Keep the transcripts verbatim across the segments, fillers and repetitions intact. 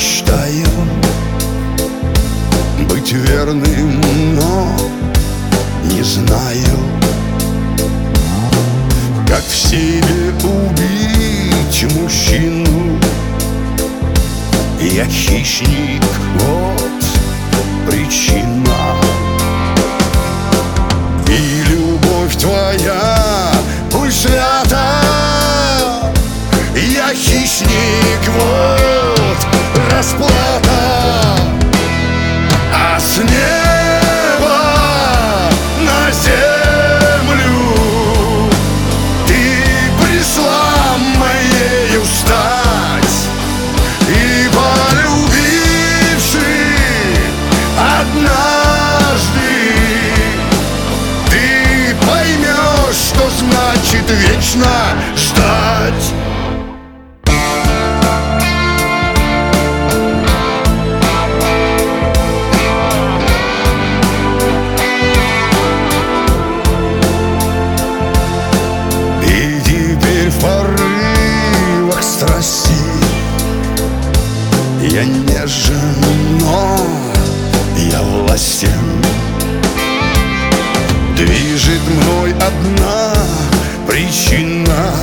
мечтаю быть верным, но не знаю, как в себе убить мужчину. Я хищник, вот причина. И любовь твоя пусть свята. Я хищник, вот расплата. А с неба на землю ты пришла моею стать. И полюбивши однажды, ты поймешь, что значит вечно ждать. В порывах страсти я нежен, но я властен. Движет мной одна причина.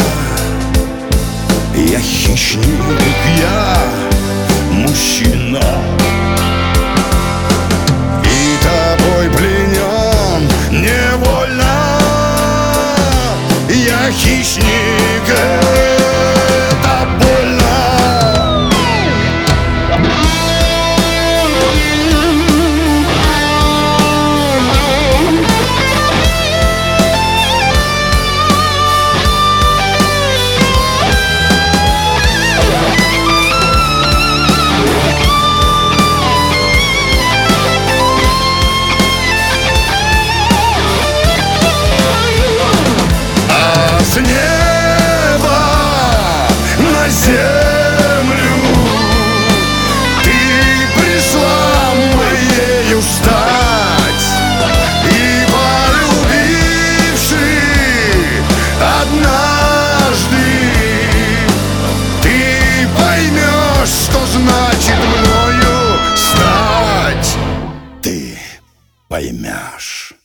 Я хищник, я мужчина. И тобой пленен невольно. Я хищник, это больно. С неба на землю ты пришла моею стать. И полюбивши однажды, ты поймешь, что значит мною стать. Ты поймешь.